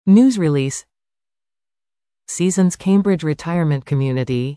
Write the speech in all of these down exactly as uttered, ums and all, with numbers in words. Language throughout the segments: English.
News release. Seasons Cambridge Retirement Community.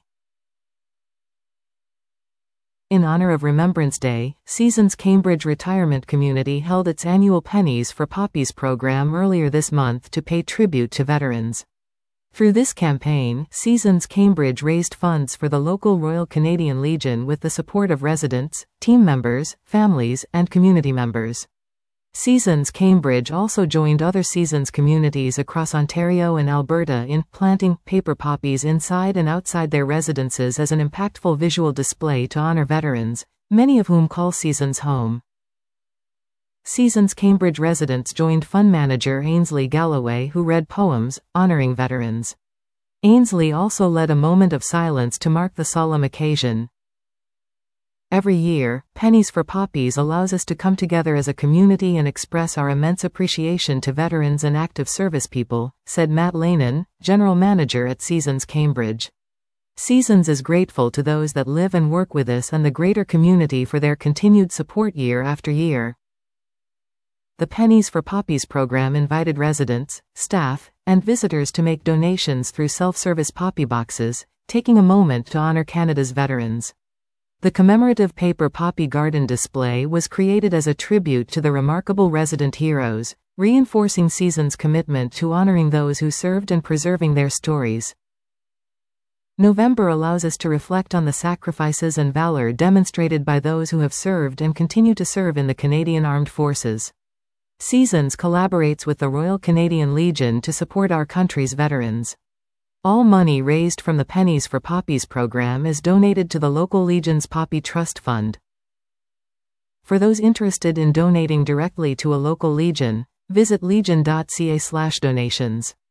In honor of Remembrance Day, Seasons Cambridge Retirement Community held its annual Pennies for Poppies program earlier this month to pay tribute to veterans. Through this campaign, Seasons Cambridge raised funds for the local Royal Canadian Legion with the support of residents, team members, families, and community members. Seasons Cambridge also joined other Seasons communities across Ontario and Alberta in planting paper poppies inside and outside their residences as an impactful visual display to honor veterans, many of whom call Seasons home. Seasons Cambridge residents joined fund manager Ainsley Galloway, who read poems honoring veterans. Ainsley also led a moment of silence to mark the solemn occasion. Every year, Pennies for Poppies allows us to come together as a community and express our immense appreciation to veterans and active service people, said Matt Lanin, General Manager at Seasons Cambridge. Seasons is grateful to those that live and work with us and the greater community for their continued support year after year. The Pennies for Poppies program invited residents, staff, and visitors to make donations through self-service poppy boxes, taking a moment to honor Canada's veterans. The commemorative paper poppy garden display was created as a tribute to the remarkable resident heroes, reinforcing Seasons' commitment to honoring those who served and preserving their stories. November allows us to reflect on the sacrifices and valor demonstrated by those who have served and continue to serve in the Canadian Armed Forces. Seasons collaborates with the Royal Canadian Legion to support our country's veterans. All money raised from the Pennies for Poppies program is donated to the local Legion's Poppy Trust Fund. For those interested in donating directly to a local Legion, visit legion dot c a slash donations.